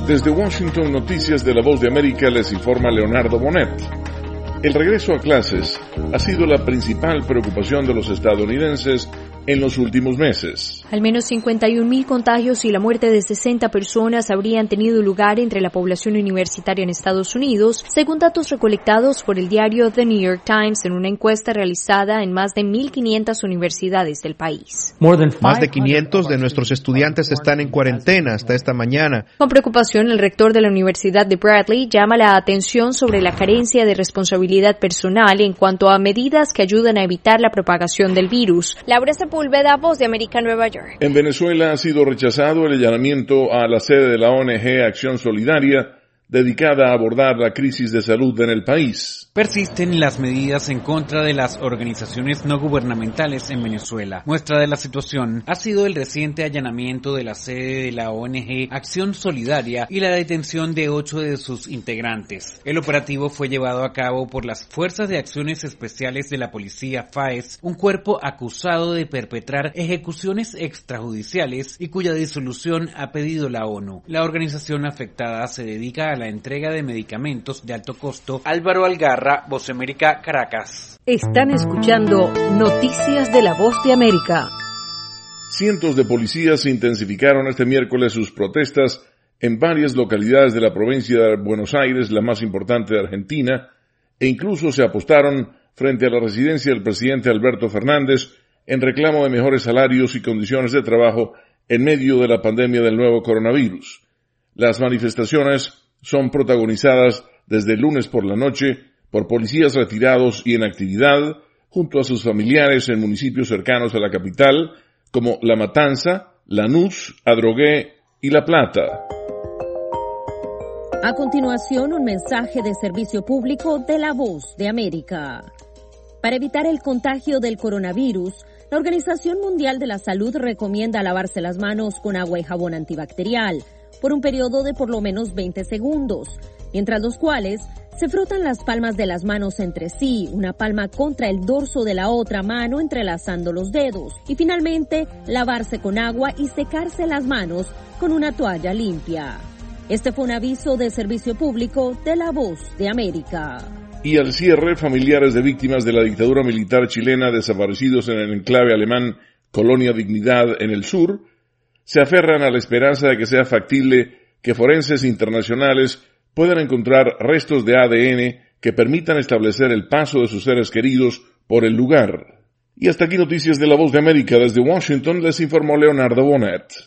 Desde Washington, Noticias de la Voz de América, les informa Leonardo Bonet. El regreso a clases ha sido la principal preocupación de los estadounidenses en los últimos meses. Al menos 51.000 contagios y la muerte de 60 personas habrían tenido lugar entre la población universitaria en Estados Unidos, según datos recolectados por el diario The New York Times en una encuesta realizada en más de 1.500 universidades del país. Más de 500 de nuestros estudiantes están en cuarentena hasta esta mañana. Con preocupación, el rector de la Universidad de Bradley llama la atención sobre la carencia de responsabilidad personal en cuanto a medidas que ayudan a evitar la propagación del virus. Laura Sepúlveda, Voz de América, Nueva York. En Venezuela ha sido rechazado el allanamiento a la sede de la ONG Acción Solidaria, dedicada a abordar la crisis de salud en el país. Persisten las medidas en contra de las organizaciones no gubernamentales en Venezuela. Muestra de la situación ha sido el reciente allanamiento de la sede de la ONG Acción Solidaria y la detención de 8 de sus integrantes. El operativo fue llevado a cabo por las Fuerzas de Acciones Especiales de la Policía FAES, un cuerpo acusado de perpetrar ejecuciones extrajudiciales y cuya disolución ha pedido la ONU. La organización afectada se dedica a la entrega de medicamentos de alto costo. Álvaro Algarra, Voz América, Caracas. Están escuchando Noticias de la Voz de América. Cientos de policías intensificaron este miércoles sus protestas en varias localidades de la provincia de Buenos Aires, la más importante de Argentina, e incluso se apostaron frente a la residencia del presidente Alberto Fernández en reclamo de mejores salarios y condiciones de trabajo en medio de la pandemia del nuevo coronavirus. Las manifestaciones son protagonizadas desde el lunes por la noche por policías retirados y en actividad junto a sus familiares en municipios cercanos a la capital como La Matanza, Lanús, Adrogué y La Plata. A continuación, un mensaje de servicio público de la Voz de América. Para evitar el contagio del coronavirus, la Organización Mundial de la Salud recomienda lavarse las manos con agua y jabón antibacterial por un periodo de por lo menos 20 segundos, mientras los cuales se frotan las palmas de las manos entre sí, una palma contra el dorso de la otra mano entrelazando los dedos, y finalmente lavarse con agua y secarse las manos con una toalla limpia. Este fue un aviso de servicio público de la Voz de América. Y al cierre, familiares de víctimas de la dictadura militar chilena desaparecidos en el enclave alemán Colonia Dignidad en el sur, se aferran a la esperanza de que sea factible que forenses internacionales puedan encontrar restos de ADN que permitan establecer el paso de sus seres queridos por el lugar. Y hasta aquí Noticias de la Voz de América. Desde Washington les informó Leonardo Bonet.